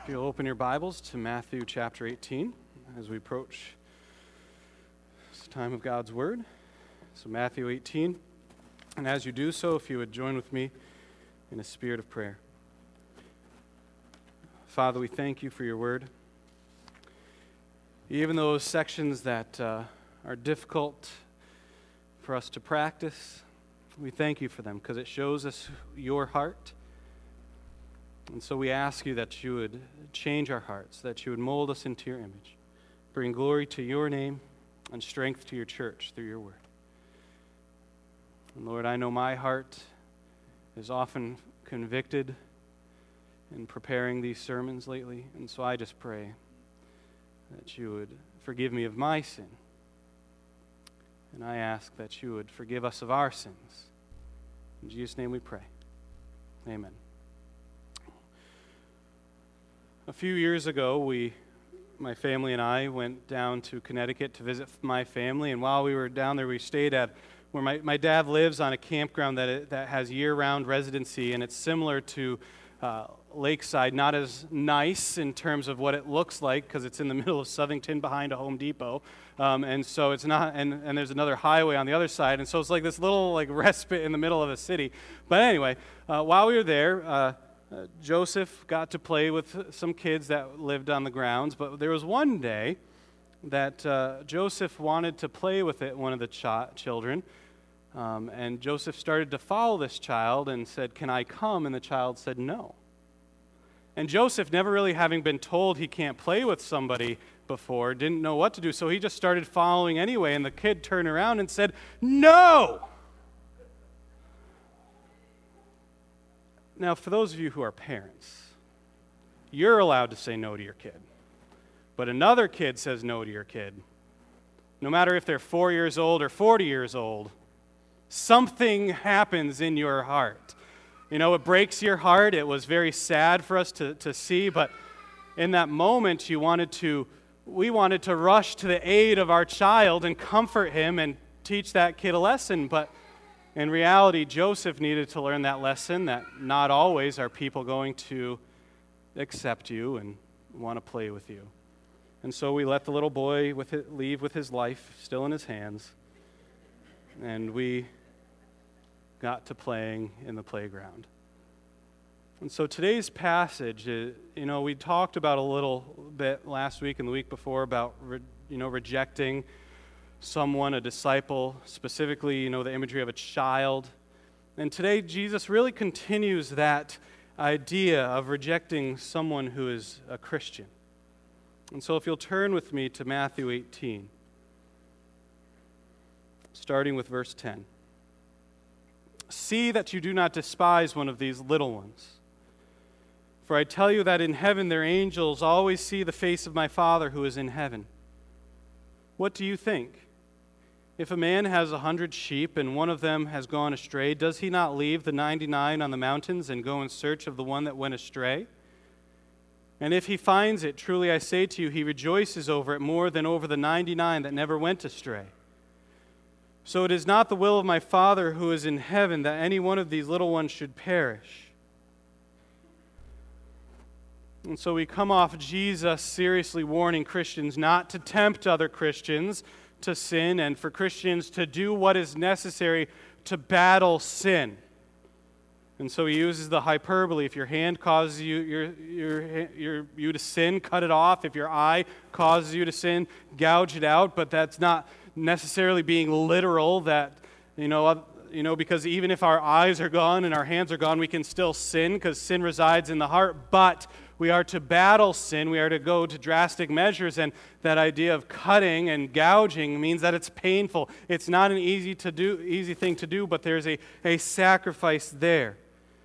If you'll open your Bibles to Matthew chapter 18 as we approach this time of God's Word. So Matthew 18, and as you do so, if you would join with me in a spirit of prayer. Father, we thank you for your Word. Even those sections that are difficult for us to practice, we thank you for them because it shows us your heart. And so we ask you that you would change our hearts, that you would mold us into your image, bring glory to your name and strength to your church through your word. And Lord, I know my heart is often convicted in preparing these sermons lately, and so I just pray that you would forgive me of my sin. And I ask that you would forgive us of our sins. In Jesus' name we pray. Amen. A few years ago, my family and I went down to Connecticut to visit my family, and while we were down there, we stayed at where my dad lives on a campground that has year-round residency, and it's similar to Lakeside, not as nice in terms of what it looks like because it's in the middle of Southington behind a Home Depot, and so it's not, and there's another highway on the other side, and so it's like this little respite in the middle of a city. But anyway, while we were there, Joseph got to play with some kids that lived on the grounds, but there was one day that Joseph wanted to play with one of the children, and Joseph started to follow this child and said, "Can I come?" And the child said no. And Joseph, never really having been told he can't play with somebody before, didn't know what to do, so he just started following anyway, and the kid turned around and said, "No!" Now, for those of you who are parents, you're allowed to say no to your kid. But another kid says no to your kid. No matter if they're 4 years old or 40 years old, something happens in your heart. You know, it breaks your heart. It was very sad for us to see, but in that moment, we wanted to rush to the aid of our child and comfort him and teach that kid a lesson, but in reality, Joseph needed to learn that lesson that not always are people going to accept you and want to play with you. And so we let the little boy leave with his life still in his hands, and we got to playing in the playground. And so today's passage, we talked about a little bit last week and the week before about rejecting someone, a disciple, specifically, the imagery of a child. And today, Jesus really continues that idea of rejecting someone who is a Christian. And so if you'll turn with me to Matthew 18, starting with verse 10. "See that you do not despise one of these little ones. For I tell you that in heaven their angels always see the face of my Father who is in heaven. What do you think? If a man has 100 sheep and one of them has gone astray, does he not leave the 99 on the mountains and go in search of the one that went astray? And if he finds it, truly I say to you, he rejoices over it more than over the 99 that never went astray. So it is not the will of my Father who is in heaven that any one of these little ones should perish." And so we come off Jesus seriously warning Christians not to tempt other Christians to sin, and for Christians to do what is necessary to battle sin. And so he uses the hyperbole. If your hand causes you to sin, cut it off. If your eye causes you to sin, gouge it out. But that's not necessarily being literal. That because even if our eyes are gone and our hands are gone, we can still sin because sin resides in the heart. But we are to battle sin. We are to go to drastic measures, and that idea of cutting and gouging means that it's painful. It's not an easy thing to do, but there's a sacrifice there.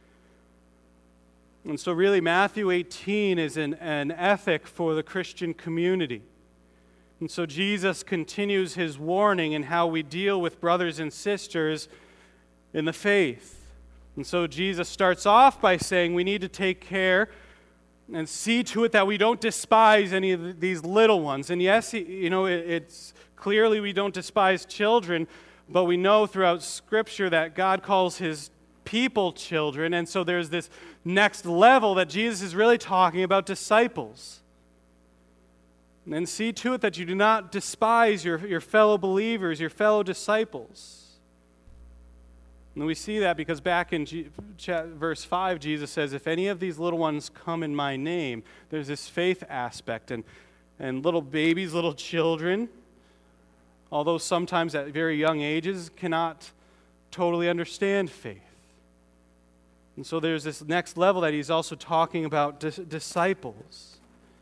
And so really Matthew 18 is an ethic for the Christian community. And so Jesus continues his warning in how we deal with brothers and sisters in the faith. And so Jesus starts off by saying we need to take care and see to it that we don't despise any of these little ones. And yes, it's clearly we don't despise children, but we know throughout Scripture that God calls his people children. And so there's this next level that Jesus is really talking about disciples. And see to it that you do not despise your fellow believers, your fellow disciples. And we see that because back in verse 5, Jesus says, if any of these little ones come in my name, there's this faith aspect. And little babies, little children, although sometimes at very young ages, cannot totally understand faith. And so there's this next level that he's also talking about disciples.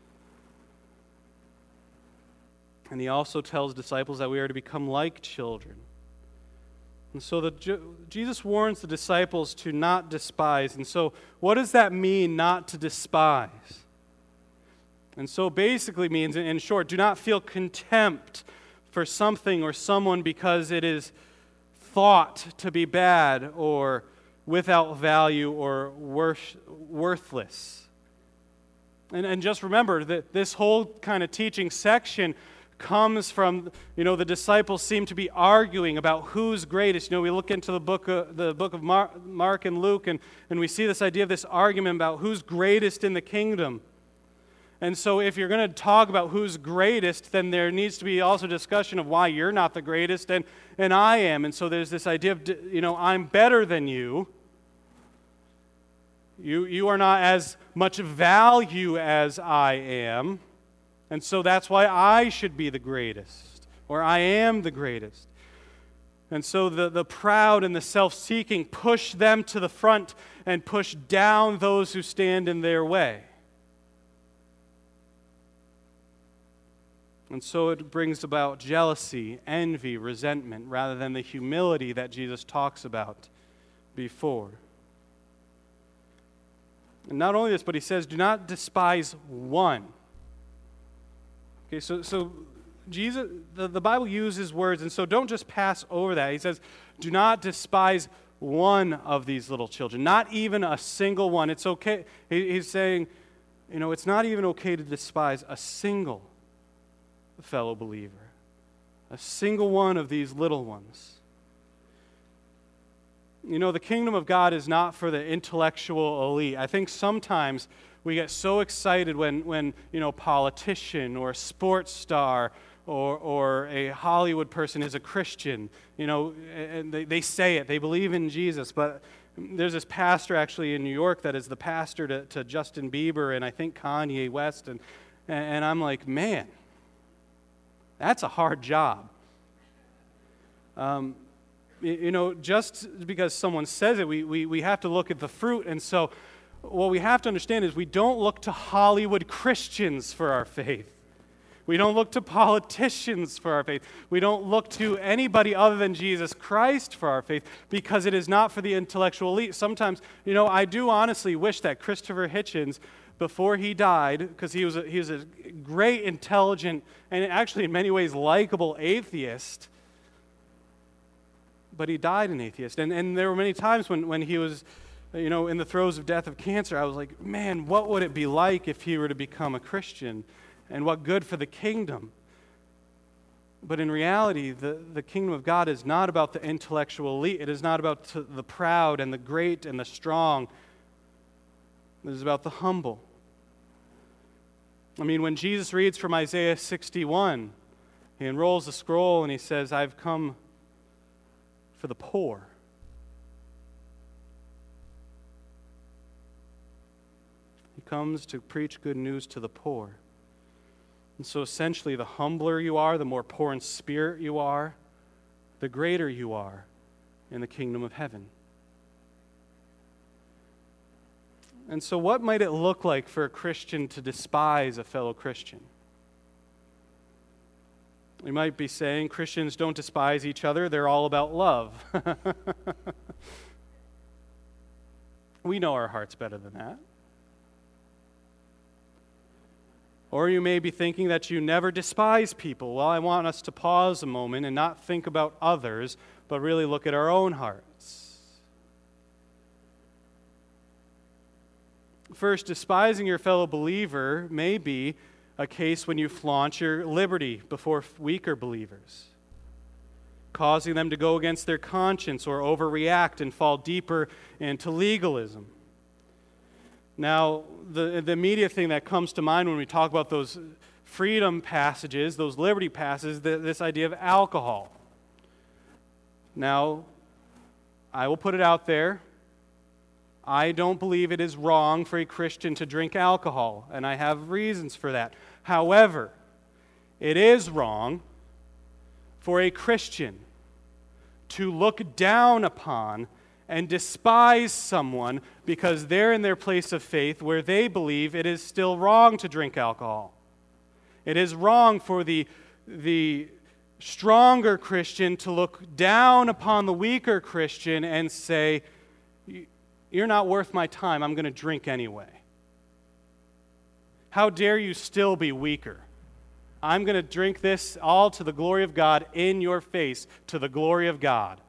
And he also tells disciples that we are to become like children. And so Jesus warns the disciples to not despise. And so what does that mean, not to despise? And so basically means, in short, do not feel contempt for something or someone because it is thought to be bad or without value or worthless. And just remember that this whole kind of teaching section comes from, the disciples seem to be arguing about who's greatest. We look into the book of Mark and Luke, and we see this idea of this argument about who's greatest in the kingdom. And so if you're going to talk about who's greatest, then there needs to be also discussion of why you're not the greatest and I am. And so there's this idea of, I'm better than you. You are not as much value as I am. And so that's why I should be the greatest, or I am the greatest. And so the proud and the self-seeking push them to the front and push down those who stand in their way. And so it brings about jealousy, envy, resentment, rather than the humility that Jesus talks about before. And not only this, but he says, do not despise one. Okay, so Jesus, the Bible uses words, and so don't just pass over that. He says, do not despise one of these little children, not even a single one. It's okay. He's saying, it's not even okay to despise a single fellow believer, a single one of these little ones. The kingdom of God is not for the intellectual elite. I think sometimes we get so excited when politician or a sports star or a Hollywood person is a Christian, and they say it, they believe in Jesus. But there's this pastor actually in New York that is the pastor to Justin Bieber and I think Kanye West, and I'm like, man, that's a hard job. Just because someone says it, we have to look at the fruit. And so what we have to understand is we don't look to Hollywood Christians for our faith. We don't look to politicians for our faith. We don't look to anybody other than Jesus Christ for our faith, because it is not for the intellectual elite. Sometimes, I do honestly wish that Christopher Hitchens, before he died, because he was a great, intelligent, and actually in many ways likable atheist, but he died an atheist. And there were many times when he was, in the throes of death of cancer, I was like, man, what would it be like if he were to become a Christian? And what good for the kingdom? But in reality, the kingdom of God is not about the intellectual elite. It is not about the proud and the great and the strong. It is about the humble. When Jesus reads from Isaiah 61, he unrolls the scroll and he says, I've come for the poor. He comes to preach good news to the poor. And so essentially, the humbler you are, the more poor in spirit you are, the greater you are in the kingdom of heaven. And so what might it look like for a Christian to despise a fellow Christian? We might be saying Christians don't despise each other, they're all about love. We know our hearts better than that. Or you may be thinking that you never despise people. Well, I want us to pause a moment and not think about others, but really look at our own hearts. First, despising your fellow believer may be a case when you flaunt your liberty before weaker believers. causing them to go against their conscience or overreact and fall deeper into legalism. Now, the immediate thing that comes to mind when we talk about those freedom passages, those liberty passages, this idea of alcohol. Now, I will put it out there. I don't believe it is wrong for a Christian to drink alcohol, and I have reasons for that. However, it is wrong for a Christian to look down upon and despise someone because they're in their place of faith where they believe it is still wrong to drink alcohol. It is wrong for the stronger Christian to look down upon the weaker Christian and say, "You're not worth my time, I'm going to drink anyway. How dare you still be weaker? I'm going to drink this all to the glory of God in your face, to the glory of God."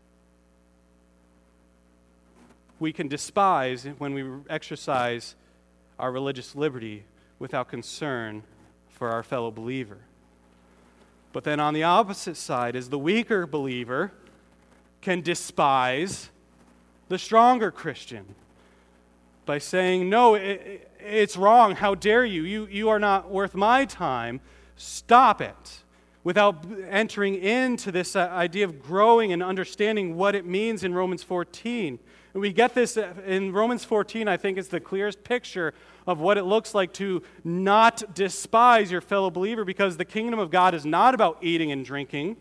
We can despise when we exercise our religious liberty without concern for our fellow believer. But then on the opposite side is the weaker believer can despise the stronger Christian by saying, "No, it's wrong. How dare you? You are not worth my time. Stop it," without entering into this idea of growing and understanding what it means in Romans 14. And we get this in Romans 14, I think it's the clearest picture of what it looks like to not despise your fellow believer, because the kingdom of God is not about eating and drinking.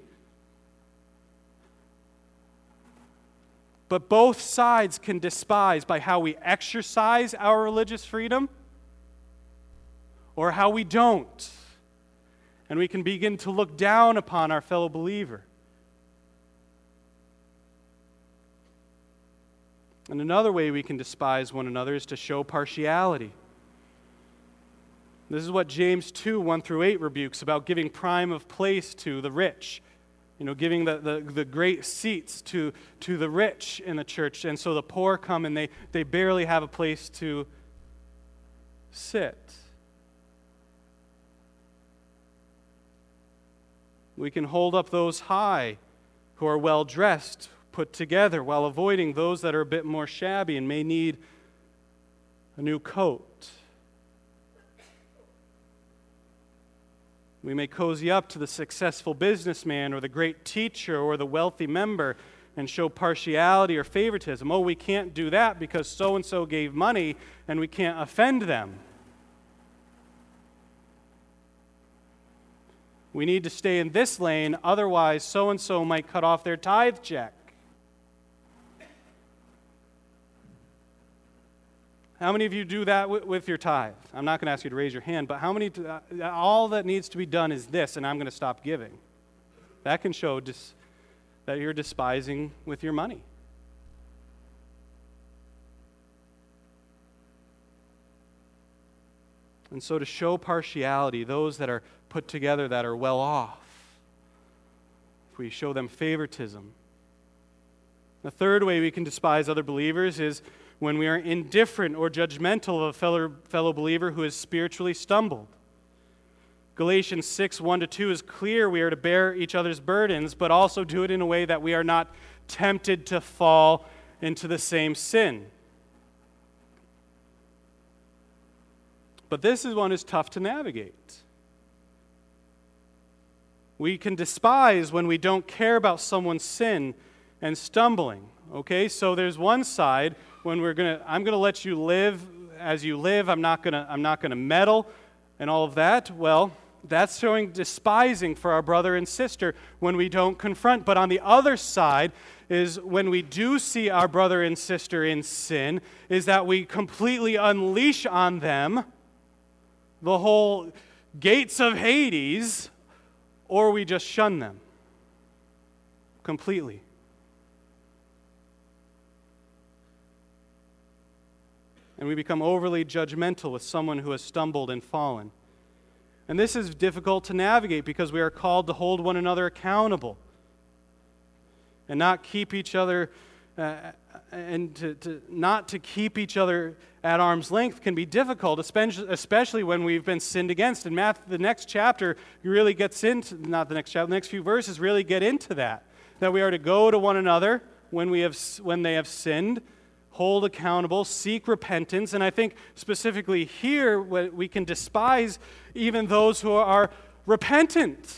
But both sides can despise by how we exercise our religious freedom or how we don't. And we can begin to look down upon our fellow believer. And another way we can despise one another is to show partiality. This is what James 2, 1 through 8 rebukes about giving prime of place to the rich. Giving the great seats to the rich in the church. And so the poor come and they barely have a place to sit. We can hold up those high who are well-dressed, put together, while avoiding those that are a bit more shabby and may need a new coat. We may cozy up to the successful businessman or the great teacher or the wealthy member and show partiality or favoritism. Oh, we can't do that because so-and-so gave money and we can't offend them. We need to stay in this lane, otherwise so-and-so might cut off their tithe check. How many of you do that with your tithe? I'm not going to ask you to raise your hand, but how many? All that needs to be done is this, and I'm going to stop giving. That can show that you're despising with your money. And so to show partiality, those that are put together that are well off, if we show them favoritism. The third way we can despise other believers is when we are indifferent or judgmental of a fellow believer who has spiritually stumbled. Galatians 6, 1-2 is clear we are to bear each other's burdens, but also do it in a way that we are not tempted to fall into the same sin. But this is one is tough to navigate. We can despise when we don't care about someone's sin and stumbling. Okay, so there's one side when I'm gonna let you live as you live. I'm not gonna meddle and all of that. Well, that's showing despising for our brother and sister when we don't confront. But on the other side is when we do see our brother and sister in sin, is that we completely unleash on them the whole gates of Hades, or we just shun them completely. And we become overly judgmental with someone who has stumbled and fallen. And this is difficult to navigate because we are called to hold one another accountable and not keep each other not to keep each other at arm's length can be difficult, especially when we've been sinned against. And the next chapter really gets into, not the next chapter, the next few verses really get into that. that we are to go to one another when they have sinned, hold accountable, seek repentance. And I think specifically here, we can despise even those who are repentant.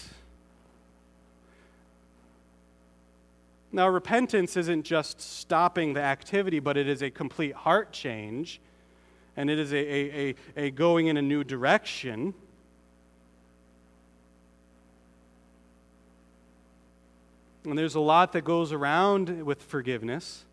Now, repentance isn't just stopping the activity, but it is a complete heart change, and it is a going in a new direction. And there's a lot that goes around with forgiveness.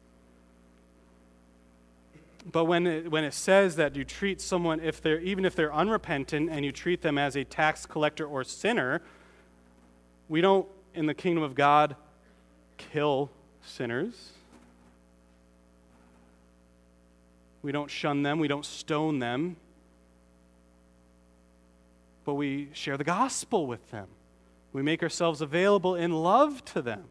But when it says that you treat someone, even if they're unrepentant, and you treat them as a tax collector or sinner, we don't, in the kingdom of God, kill sinners. We don't shun them. We don't stone them. But we share the gospel with them. We make ourselves available in love to them.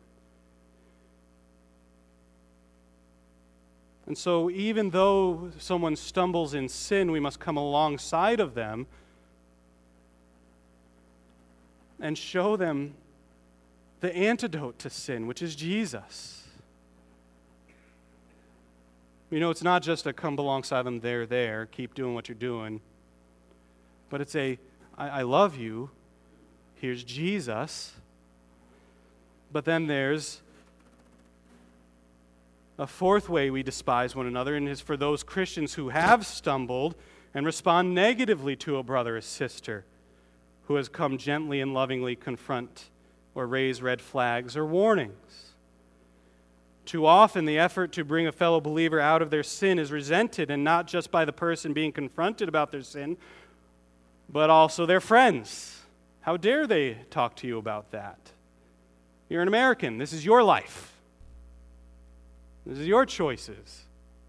And so even though someone stumbles in sin, we must come alongside of them and show them the antidote to sin, which is Jesus. It's not just a come alongside them, there, keep doing what you're doing. But it's I love you, here's Jesus. But then there's a fourth way we despise one another, and is for those Christians who have stumbled and respond negatively to a brother or sister who has come gently and lovingly confront or raise red flags or warnings. Too often, the effort to bring a fellow believer out of their sin is resented, and not just by the person being confronted about their sin, but also their friends. How dare they talk to you about that? You're an American. This is your life. This is your choices.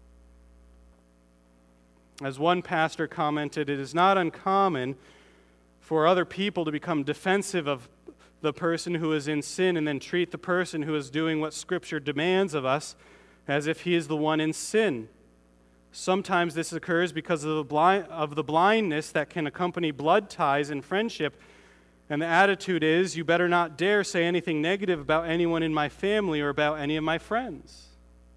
As one pastor commented, it is not uncommon for other people to become defensive of the person who is in sin and then treat the person who is doing what Scripture demands of us as if he is the one in sin. Sometimes this occurs because of the blindness that can accompany blood ties and friendship, and the attitude is, you better not dare say anything negative about anyone in my family or about any of my friends.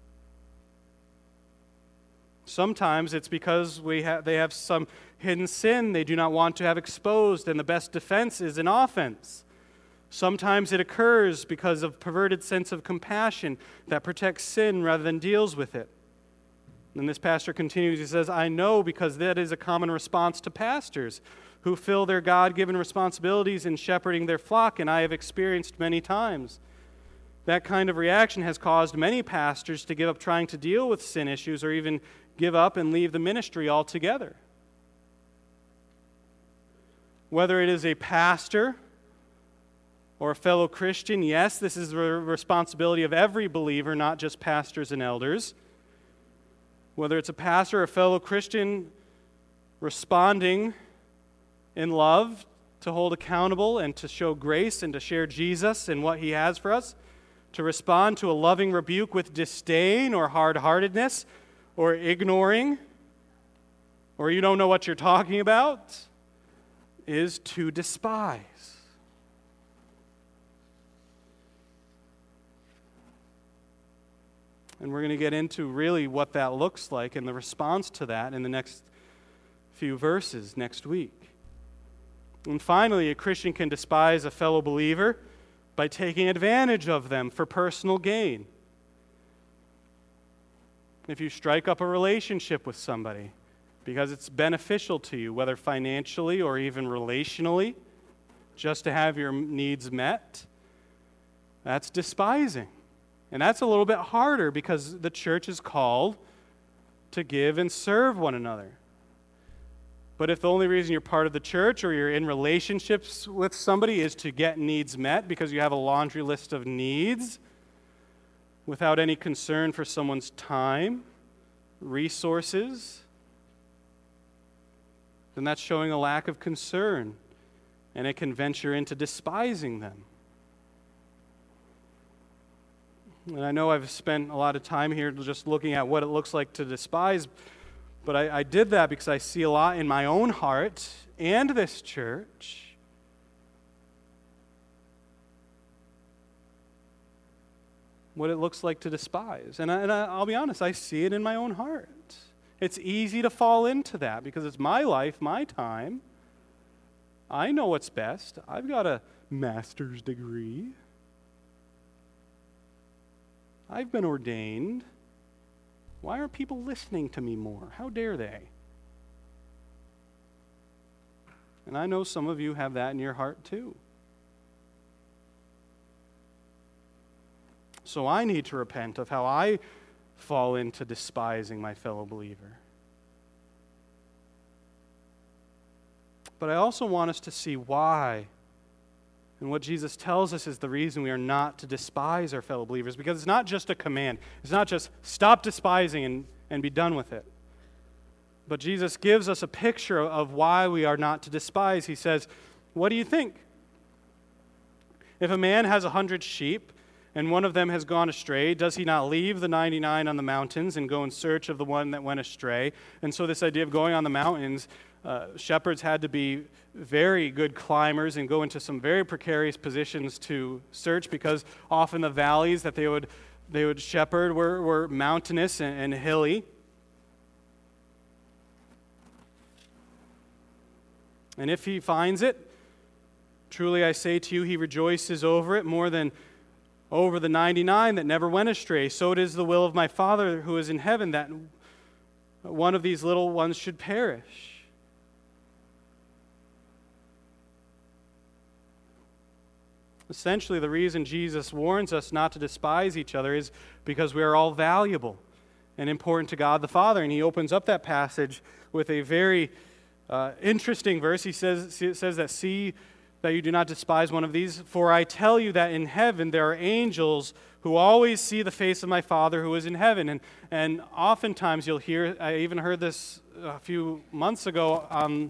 Sometimes it's because they have some hidden sin they do not want to have exposed, and the best defense is an offense. Sometimes it occurs because of perverted sense of compassion that protects sin rather than deals with it. And this pastor continues, he says, I know because that is a common response to pastors who fill their God-given responsibilities in shepherding their flock, and I have experienced many times. That kind of reaction has caused many pastors to give up trying to deal with sin issues or even give up and leave the ministry altogether. Whether it is a pastor or a fellow Christian, yes, this is the responsibility of every believer, not just pastors and elders. Whether it's a pastor or a fellow Christian responding in love to hold accountable and to show grace and to share Jesus and what He has for us, to respond to a loving rebuke with disdain or hard-heartedness or ignoring, or you don't know what you're talking about, is to despise. And we're going to get into really what that looks like and the response to that in the next few verses next week. And finally, a Christian can despise a fellow believer by taking advantage of them for personal gain. If you strike up a relationship with somebody because it's beneficial to you, whether financially or even relationally, just to have your needs met, that's despising. And that's a little bit harder because the church is called to give and serve one another. But if the only reason you're part of the church or you're in relationships with somebody is to get needs met because you have a laundry list of needs without any concern for someone's time, resources, then that's showing a lack of concern, and it can venture into despising them. And I know I've spent a lot of time here just looking at what it looks like to despise, but I did that because I see a lot in my own heart and this church what it looks like to despise. I'll be honest, I see it in my own heart. It's easy to fall into that because it's my life, my time. I know what's best. I've got a master's degree. I've been ordained. Why aren't people listening to me more? How dare they? And I know some of you have that in your heart too. So I need to repent of how I fall into despising my fellow believer. But I also want us to see why. And what Jesus tells us is the reason we are not to despise our fellow believers, because it's not just a command. It's not just stop despising and be done with it. But Jesus gives us a picture of why we are not to despise. He says, what do you think? If a man has 100 sheep and one of them has gone astray, does he not leave the 99 on the mountains and go in search of the one that went astray? And so this idea of going on the mountains, shepherds had to be very good climbers and go into some very precarious positions to search, because often the valleys that they would shepherd were mountainous and hilly. And if he finds it, truly I say to you, he rejoices over it more than over the 99 that never went astray. So it is the will of my Father who is in heaven that one of these little ones should perish. Essentially, the reason Jesus warns us not to despise each other is because we are all valuable and important to God the Father. And he opens up that passage with a very interesting verse. He says that, see that you do not despise one of these, for I tell you that in heaven there are angels who always see the face of my Father who is in heaven. And oftentimes you'll hear, I even heard this a few months ago on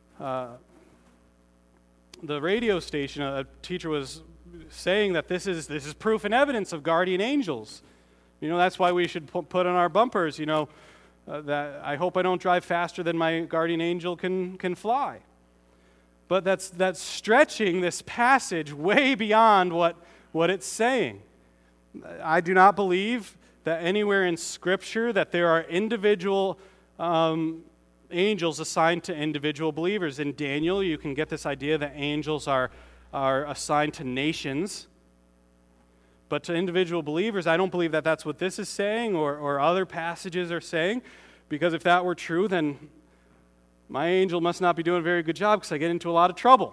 the radio station, a teacher was saying that this is proof and evidence of guardian angels. That's why we should put on our bumpers, that I hope I don't drive faster than my guardian angel can fly. But that's stretching this passage way beyond what it's saying. I do not believe that anywhere in Scripture that there are individual angels assigned to individual believers. In Daniel, you can get this idea that angels are assigned to nations. But to individual believers, I don't believe that that's what this is saying or other passages are saying, because if that were true, then my angel must not be doing a very good job because I get into a lot of trouble.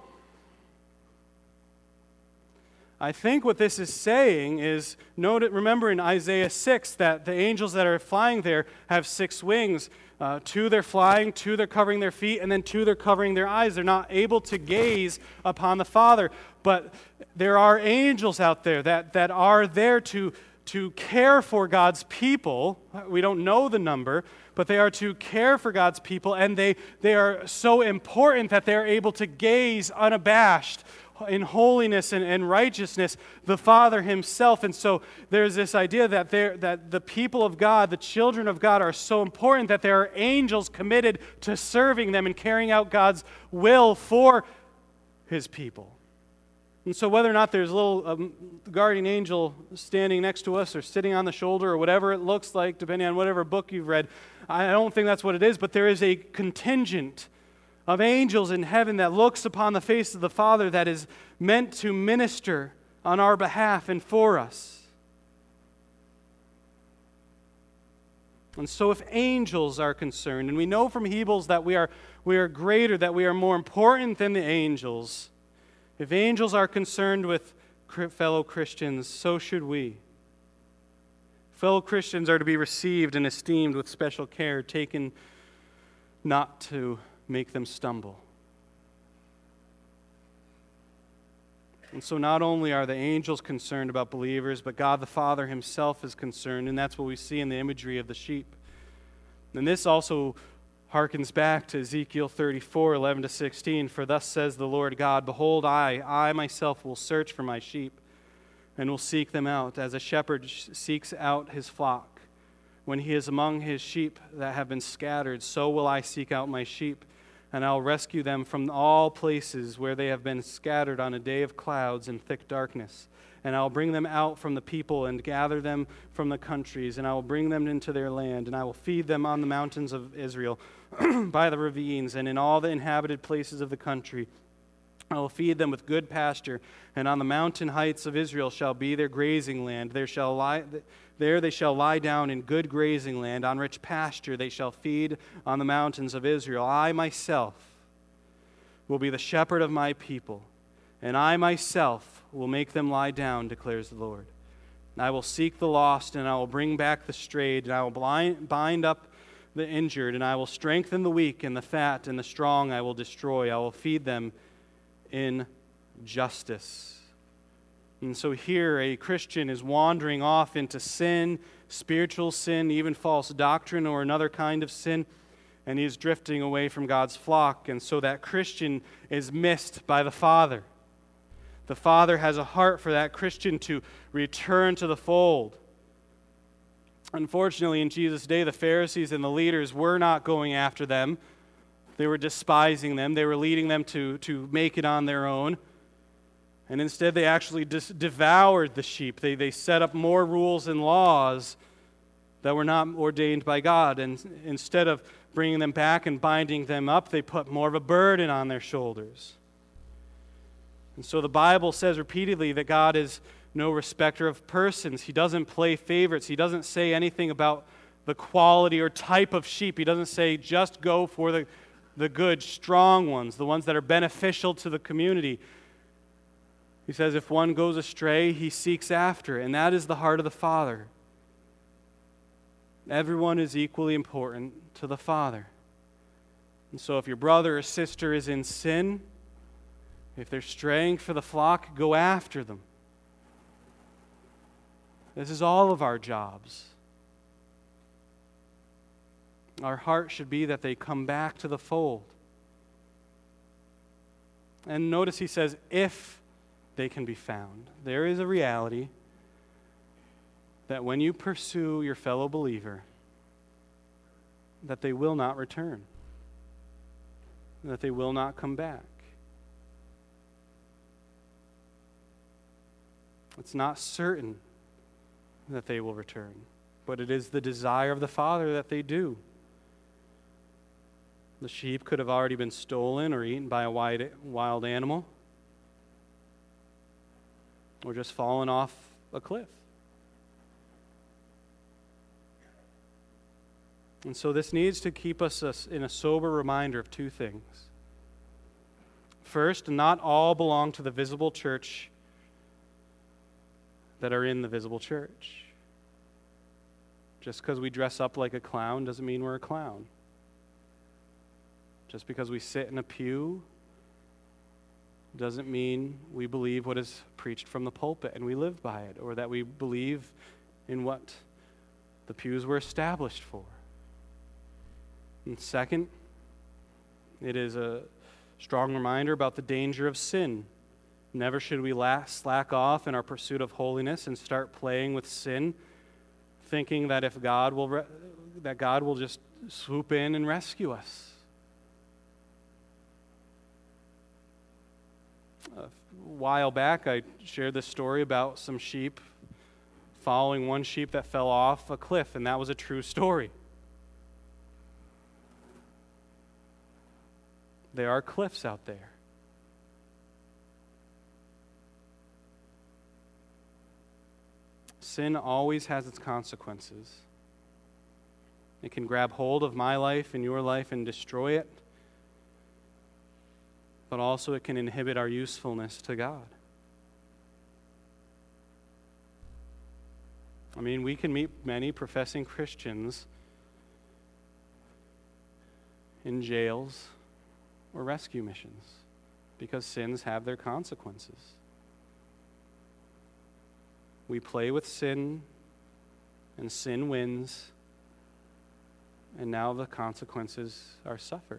I think what this is saying is, remember in Isaiah 6 that the angels that are flying there have 6 wings. 2 they're flying, 2 they're covering their feet, and then 2 they're covering their eyes. They're not able to gaze upon the Father. But there are angels out there that are there to care for God's people. We don't know the number, but they are to care for God's people, and they are so important that they're able to gaze unabashed in holiness and righteousness, the Father himself. And so there's this idea that the people of God, the children of God, are so important that there are angels committed to serving them and carrying out God's will for his people. And so whether or not there's a little guardian angel standing next to us or sitting on the shoulder or whatever it looks like, depending on whatever book you've read, I don't think that's what it is, but there is a contingent of angels in heaven that looks upon the face of the Father that is meant to minister on our behalf and for us. And so if angels are concerned, and we know from Hebrews that we are greater, that we are more important than the angels, if angels are concerned with fellow Christians, so should we. Fellow Christians are to be received and esteemed with special care, taken not to make them stumble. And so not only are the angels concerned about believers, but God the Father himself is concerned, and that's what we see in the imagery of the sheep. And this also harkens back to Ezekiel 34:11-16. For thus says the Lord God, behold, I myself will search for my sheep and will seek them out, as a shepherd seeks out his flock. When he is among his sheep that have been scattered, so will I seek out my sheep, and I'll rescue them from all places where they have been scattered on a day of clouds and thick darkness. And I'll bring them out from the people and gather them from the countries, and I will bring them into their land, and I will feed them on the mountains of Israel, by the ravines, and in all the inhabited places of the country. I will feed them with good pasture, and on the mountain heights of Israel shall be their grazing land. There they shall lie down in good grazing land. On rich pasture they shall feed on the mountains of Israel. I myself will be the shepherd of my people, and I myself will make them lie down, declares the Lord. I will seek the lost, and I will bring back the strayed, and I will bind up the injured, and I will strengthen the weak, and the fat and the strong I will destroy. I will feed them in justice. And so here a Christian is wandering off into sin, spiritual sin, even false doctrine or another kind of sin, and he is drifting away from God's flock. And so that Christian is missed by the Father. The Father has a heart for that Christian to return to the fold. Unfortunately, in Jesus' day, the Pharisees and the leaders were not going after them. They were despising them. They were leading them to make it on their own. And instead, they actually devoured the sheep. They set up more rules and laws that were not ordained by God. And instead of bringing them back and binding them up, they put more of a burden on their shoulders. And so the Bible says repeatedly that God is no respecter of persons. He doesn't play favorites. He doesn't say anything about the quality or type of sheep. He doesn't say just go for the good, strong ones, the ones that are beneficial to the community. He says if one goes astray, he seeks after it, and that is the heart of the Father. Everyone is equally important to the Father. And so if your brother or sister is in sin, if they're straying for the flock, go after them. This is all of our jobs. Our heart should be that they come back to the fold. And notice he says, if they can be found. There is a reality that when you pursue your fellow believer, that they will not return, that they will not come back. It's not certain that they will return, but it is the desire of the Father that they do. The sheep could have already been stolen or eaten by a wild animal, or just fallen off a cliff. And so this needs to keep us in a sober reminder of two things. First, not all belong to the visible church that are in the visible church. Just because we dress up like a clown doesn't mean we're a clown. Just because we sit in a pew doesn't mean we believe what is preached from the pulpit and we live by it, or that we believe in what the pews were established for. And second, it is a strong reminder about the danger of sin. Never should we slack off in our pursuit of holiness and start playing with sin, thinking that if God will just swoop in and rescue us. A while back, I shared this story about some sheep following one sheep that fell off a cliff, and that was a true story. There are cliffs out there. Sin always has its consequences. It can grab hold of my life and your life and destroy it, but also it can inhibit our usefulness to God. I mean, we can meet many professing Christians in jails or rescue missions because sins have their consequences. We play with sin, and sin wins, and now the consequences are suffered.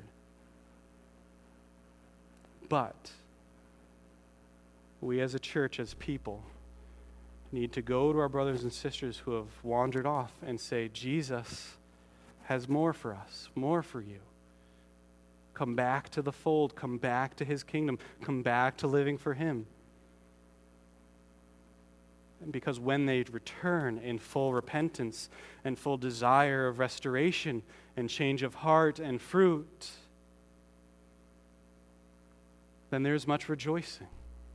But we as a church, as people, need to go to our brothers and sisters who have wandered off and say, Jesus has more for us, more for you. come back to the fold, come back to his kingdom, come back to living for him. And because when they return in full repentance and full desire of restoration and change of heart and fruit, then there's much rejoicing.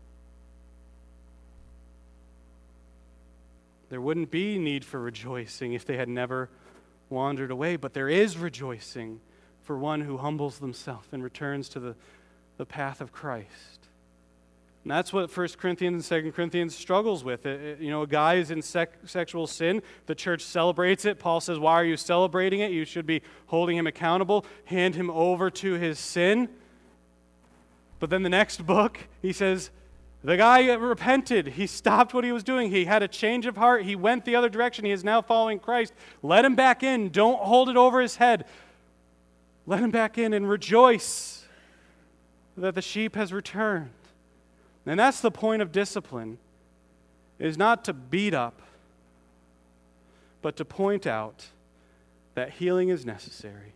There wouldn't be need for rejoicing if they had never wandered away, but there is rejoicing for one who humbles themselves and returns to the path of Christ. And that's what 1 Corinthians and 2 Corinthians struggles with. A guy is in sexual sin. The church celebrates it. Paul says, why are you celebrating it? You should be holding him accountable. Hand him over to his sin. But then the next book, he says, the guy repented. He stopped what he was doing. He had a change of heart. He went the other direction. He is now following Christ. Let him back in. Don't hold it over his head. Let him back in and rejoice that the sheep has returned. And that's the point of discipline, is not to beat up, but to point out that healing is necessary.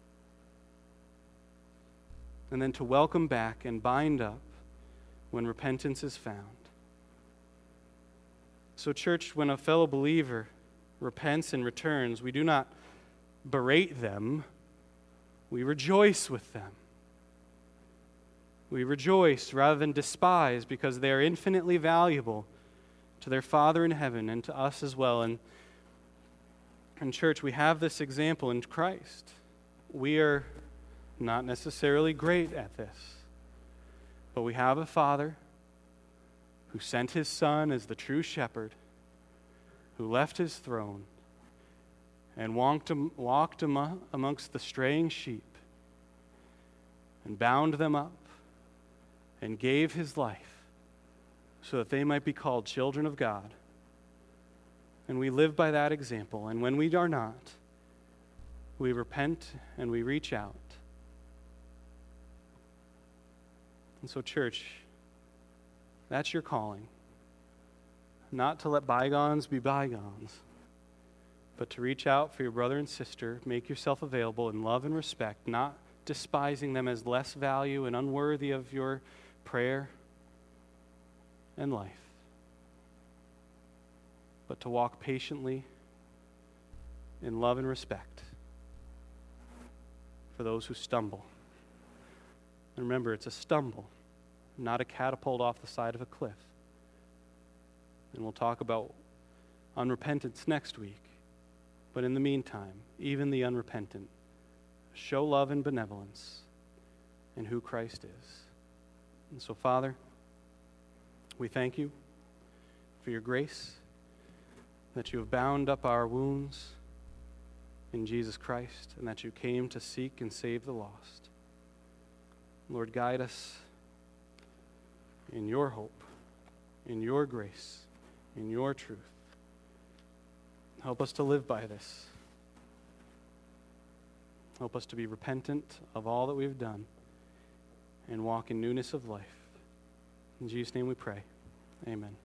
And then to welcome back and bind up when repentance is found. So, church, when a fellow believer repents and returns, we do not berate them, we rejoice with them. We rejoice rather than despise, because they are infinitely valuable to their Father in heaven and to us as well. And church, we have this example in Christ. We are not necessarily great at this, but we have a Father who sent his Son as the true shepherd, who left his throne and walked amongst the straying sheep and bound them up and gave his life so that they might be called children of God. And we live by that example. And when we are not, we repent and we reach out. And so, church, that's your calling. Not to let bygones be bygones, but to reach out for your brother and sister, make yourself available in love and respect, not despising them as less value and unworthy of your prayer and life, but to walk patiently in love and respect for those who stumble. And remember, it's a stumble, not a catapult off the side of a cliff. And we'll talk about unrepentance next week. But in the meantime, even the unrepentant, show love and benevolence in who Christ is. And so, Father, we thank you for your grace, that you have bound up our wounds in Jesus Christ, and that you came to seek and save the lost. Lord, guide us in your hope, in your grace, in your truth. Help us to live by this. Help us to be repentant of all that we've done and walk in newness of life. In Jesus' name we pray. Amen.